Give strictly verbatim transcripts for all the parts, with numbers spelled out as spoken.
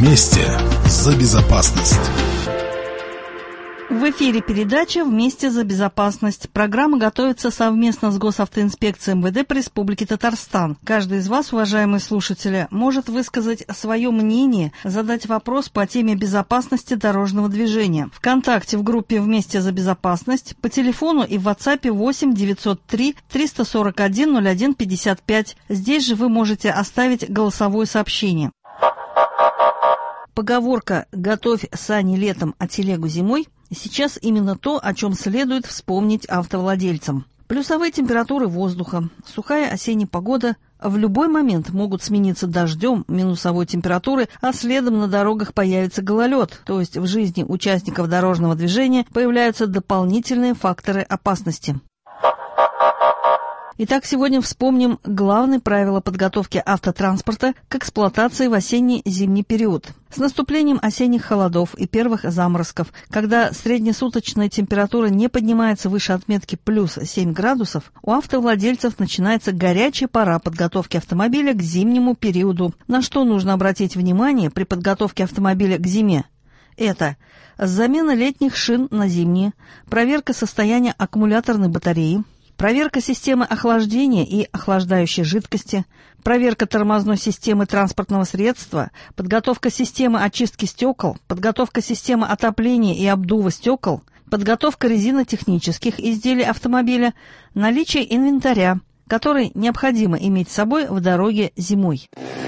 Вместе за безопасность. В эфире передача «Вместе за безопасность». Программа готовится совместно с Госавтоинспекцией эм вэ дэ по Республике Татарстан. Каждый из вас, уважаемые слушатели, может высказать свое мнение, задать вопрос по теме безопасности дорожного движения. ВКонтакте в группе «Вместе за безопасность», по телефону и в WhatsApp восемь девятьсот три триста сорок один ноль один пятьдесят пять. Здесь же вы можете оставить голосовое сообщение. Поговорка «готовь сани летом, а телегу зимой» сейчас именно то, о чем следует вспомнить автовладельцам. Плюсовые температуры воздуха, сухая осенняя погода в любой момент могут смениться дождем, минусовой температурой, а следом на дорогах появится гололед, то есть в жизни участников дорожного движения появляются дополнительные факторы опасности. Итак, сегодня вспомним главные правила подготовки автотранспорта к эксплуатации в осенне-зимний период. С наступлением осенних холодов и первых заморозков, когда среднесуточная температура не поднимается выше отметки плюс семь градусов, у автовладельцев начинается горячая пора подготовки автомобиля к зимнему периоду. На что нужно обратить внимание при подготовке автомобиля к зиме? Это замена летних шин на зимние, проверка состояния аккумуляторной батареи, проверка системы охлаждения и охлаждающей жидкости, проверка тормозной системы транспортного средства, подготовка системы очистки стекол, подготовка системы отопления и обдува стекол, подготовка резинотехнических изделий автомобиля, наличие инвентаря, который необходимо иметь с собой в дороге зимой.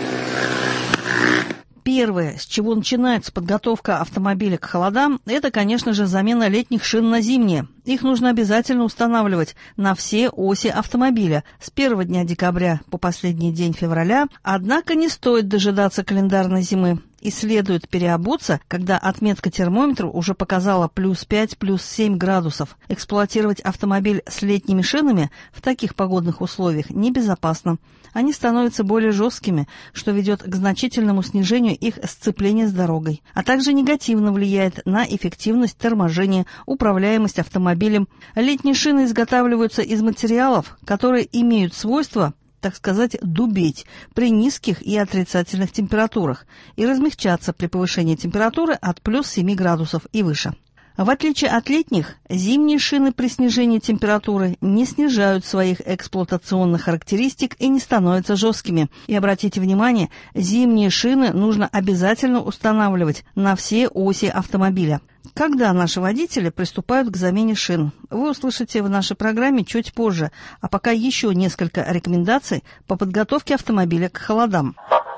Первое, с чего начинается подготовка автомобиля к холодам, это, конечно же, замена летних шин на зимние. Их нужно обязательно устанавливать на все оси автомобиля с первого дня декабря по последний день февраля, однако не стоит дожидаться календарной зимы и следует переобуться, когда отметка термометра уже показала плюс пять, плюс семь градусов. Эксплуатировать автомобиль с летними шинами в таких погодных условиях небезопасно. Они становятся более жесткими, что ведет к значительному снижению их сцепления с дорогой, а также негативно влияет на эффективность торможения, управляемость автомобилем. Летние шины изготавливаются из материалов, которые имеют свойство, так сказать, дубеть при низких и отрицательных температурах и размягчаться при повышении температуры от плюс семи градусов и выше. В отличие от летних, зимние шины при снижении температуры не снижают своих эксплуатационных характеристик и не становятся жесткими. И обратите внимание, зимние шины нужно обязательно устанавливать на все оси автомобиля. Когда наши водители приступают к замене шин, вы услышите в нашей программе чуть позже, а пока еще несколько рекомендаций по подготовке автомобиля к холодам.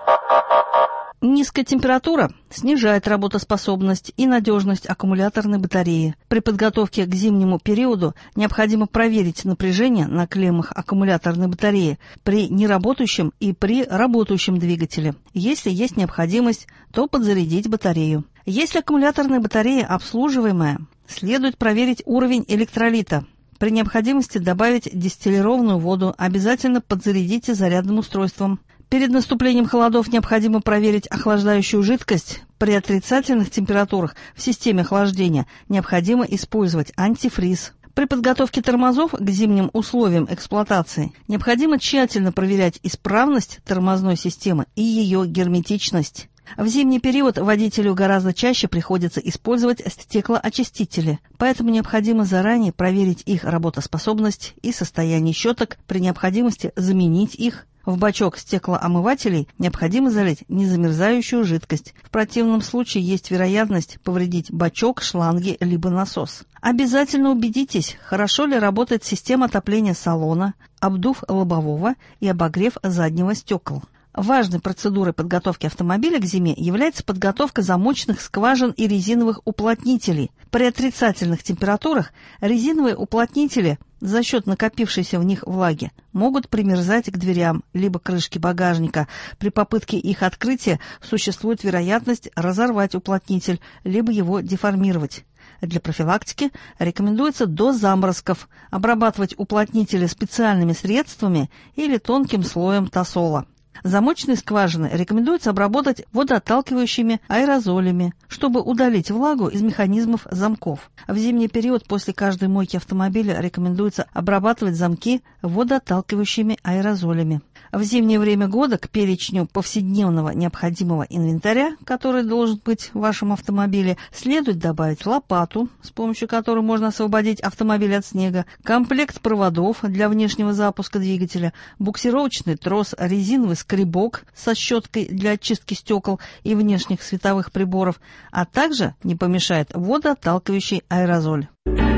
Низкая температура снижает работоспособность и надежность аккумуляторной батареи. При подготовке к зимнему периоду необходимо проверить напряжение на клеммах аккумуляторной батареи при неработающем и при работающем двигателе. Если есть необходимость, то подзарядить батарею. Если аккумуляторная батарея обслуживаемая, следует проверить уровень электролита. При необходимости добавить дистиллированную воду, обязательно подзарядите зарядным устройством. Перед наступлением холодов необходимо проверить охлаждающую жидкость. При отрицательных температурах в системе охлаждения необходимо использовать антифриз. При подготовке тормозов к зимним условиям эксплуатации необходимо тщательно проверять исправность тормозной системы и ее герметичность. В зимний период водителю гораздо чаще приходится использовать стеклоочистители, поэтому необходимо заранее проверить их работоспособность и состояние щеток, при необходимости заменить их. В бачок стеклоомывателей необходимо залить незамерзающую жидкость. В противном случае есть вероятность повредить бачок, шланги либо насос. Обязательно убедитесь, хорошо ли работает система отопления салона, обдув лобового и обогрев заднего стекол. Важной процедурой подготовки автомобиля к зиме является подготовка замочных скважин и резиновых уплотнителей. При отрицательных температурах резиновые уплотнители за счет накопившейся в них влаги могут примерзать к дверям либо крышке багажника. При попытке их открытия существует вероятность разорвать уплотнитель либо его деформировать. Для профилактики рекомендуется до заморозков обрабатывать уплотнители специальными средствами или тонким слоем тосола. Замочные скважины рекомендуется обработать водоотталкивающими аэрозолями, чтобы удалить влагу из механизмов замков. В зимний период после каждой мойки автомобиля рекомендуется обрабатывать замки водоотталкивающими аэрозолями. В зимнее время года к перечню повседневного необходимого инвентаря, который должен быть в вашем автомобиле, следует добавить лопату, с помощью которой можно освободить автомобиль от снега, комплект проводов для внешнего запуска двигателя, буксировочный трос, резиновый скребок со щеткой для очистки стекол и внешних световых приборов, а также не помешает водоотталкивающий аэрозоль.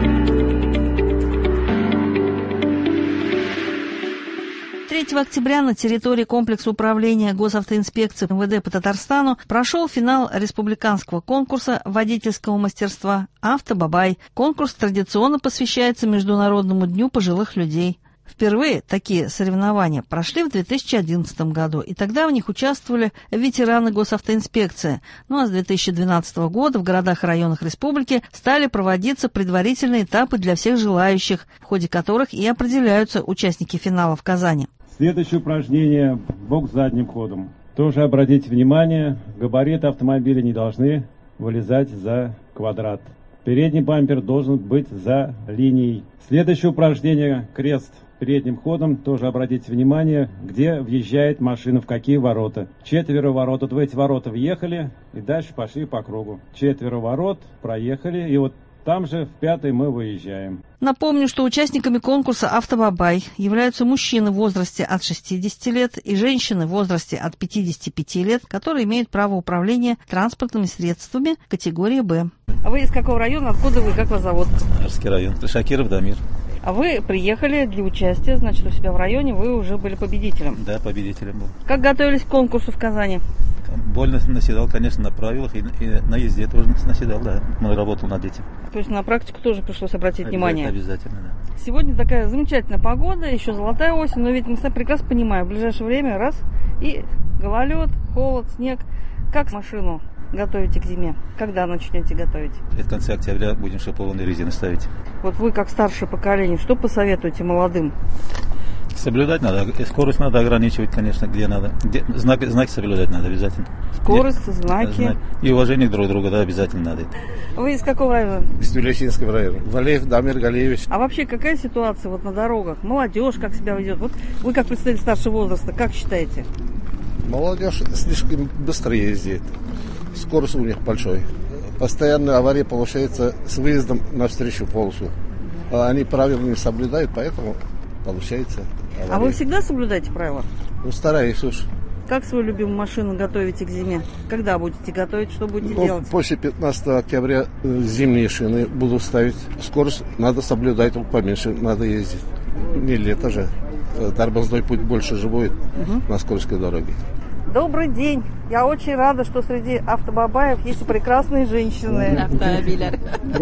третьего октября на территории комплекса управления госавтоинспекции эм вэ дэ по Татарстану прошел финал республиканского конкурса водительского мастерства «Автобабай». Конкурс традиционно посвящается Международному дню пожилых людей. Впервые такие соревнования прошли в две тысячи одиннадцатом году, и тогда в них участвовали ветераны госавтоинспекции. Ну а с две тысячи двенадцатого года в городах и районах республики стали проводиться предварительные этапы для всех желающих, в ходе которых и определяются участники финала в Казани. Следующее упражнение – бокс задним ходом. Тоже обратите внимание, габариты автомобиля не должны вылезать за квадрат. Передний бампер должен быть за линией. Следующее упражнение – крест передним ходом. Тоже обратите внимание, где въезжает машина, в какие ворота. Четверо ворот. Вот в эти ворота въехали и дальше пошли по кругу. Четверо ворот проехали, и вот там же в пятый мы выезжаем. Напомню, что участниками конкурса «Автобабай» являются мужчины в возрасте от шестидесяти лет и женщины в возрасте от пятидесяти пяти лет, которые имеют право управления транспортными средствами категории «Б». А вы из какого района? Откуда вы? Как вас зовут? Арский район. Шакиров Дамир. А вы приехали для участия, значит, у себя в районе, вы уже были победителем. Да, победителем был. Как готовились к конкурсу в Казани? Больно наседал, конечно, на правилах и, и на езде тоже наседал, да. Мы работал над этим. То есть на практику тоже пришлось обратить внимание? Обязательно, да. Сегодня такая замечательная погода, еще золотая осень, но ведь мы сами прекрасно понимаем, в ближайшее время раз и гололед, холод, снег. Как машину готовите к зиме? Когда начнете готовить? В конце октября будем шипованные резины ставить. Вот вы, как старшее поколение, что посоветуете молодым? Соблюдать надо, скорость надо ограничивать, конечно, где надо. Где, знак, знаки соблюдать надо обязательно. Скорость, где, знаки. Знак. И уважение друг к другу, да, обязательно надо. Вы из какого района? Из Тюлещинского района. Валеев Дамир Галиевич. А вообще какая ситуация вот на дорогах? Молодежь как себя ведет? Вот вы как представитель старшего возраста, как считаете? Молодежь слишком быстро ездит. Скорость у них большой. Постоянно авария получается с выездом на встречную полосу. Они правила не соблюдают, поэтому получается авария. А вы всегда соблюдаете правила? Ну, стараюсь уж. Как свою любимую машину готовите к зиме? Когда будете готовить, что будете ну, делать? После пятнадцатого октября зимние шины буду ставить. Скорость надо соблюдать, поменьше надо ездить. Не лето же. Тормозной путь больше же будет угу. на скользкой дороге. Добрый день. Я очень рада, что среди автобабаев есть и прекрасные женщины. Автомобилер.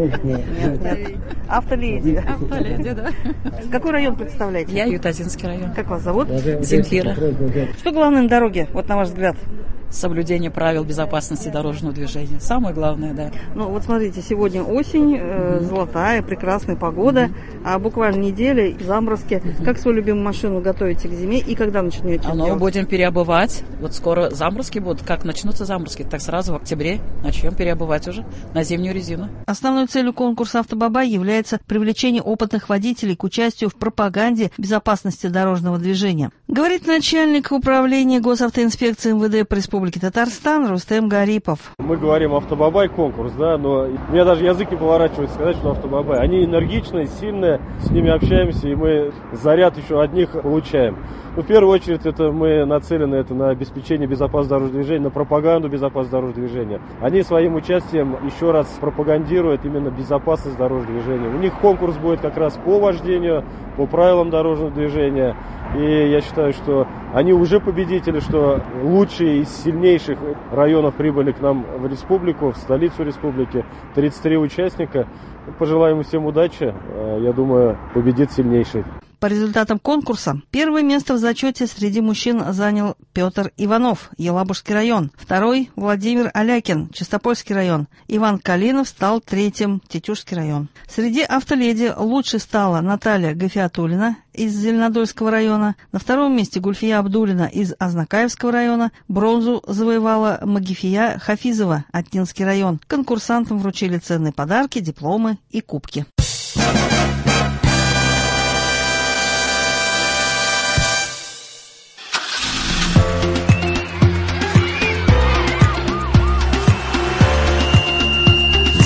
Нет, нет. Автоледи. Автоледи, да. Какой район представляете? Я Ютазинский район. Как вас зовут? Земфира. Что главное на дороге, вот на ваш взгляд? Соблюдение правил безопасности дорожного движения. Самое главное, да. Ну, вот смотрите, сегодня осень, э, золотая, прекрасная погода, а буквально неделя, заморозки. Как свою любимую машину готовите к зиме и когда начнете А ну, делать? будем переобувать. Вот скоро заморозки будут. Как начнутся заморозки, так сразу в октябре начнем переобувать уже на зимнюю резину. Основной целью конкурса «Автобабай» является привлечение опытных водителей к участию в пропаганде безопасности дорожного движения. Говорит начальник управления госавтоинспекции эм вэ дэ по Республике Татарстан Рустем Гарипов. Мы говорим «Автобабай» конкурс, да, но у меня даже язык не поворачивается сказать, что «Автобабай». Они энергичные, сильные, с ними общаемся, и мы заряд еще от них получаем. Ну, в первую очередь, это мы нацелены это на обеспечение безопасности дорожного движения, на пропаганду безопасности дорожного движения. Они своим участием еще раз пропагандируют именно безопасность дорожного движения. У них конкурс будет как раз по вождению, по правилам дорожного движения. И я считаю, что они уже победители, что лучшие из сильнейших районов прибыли к нам в республику, в столицу республики. тридцать три участника. Пожелаем всем удачи. Я думаю, победит сильнейший. По результатам конкурса первое место в зачете среди мужчин занял Петр Иванов, Елабужский район. Второй – Владимир Алякин, Чистопольский район. Иван Калинов стал третьим, Тетюшский район. Среди автоледи лучшей стала Наталья Гафиатуллина из Зеленодольского района. На втором месте Гульфия Абдуллина из Азнакаевского района. Бронзу завоевала Магифия Хафизова, Атинский район. Конкурсантам вручили ценные подарки, дипломы и кубки.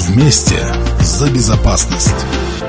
Вместе за безопасность.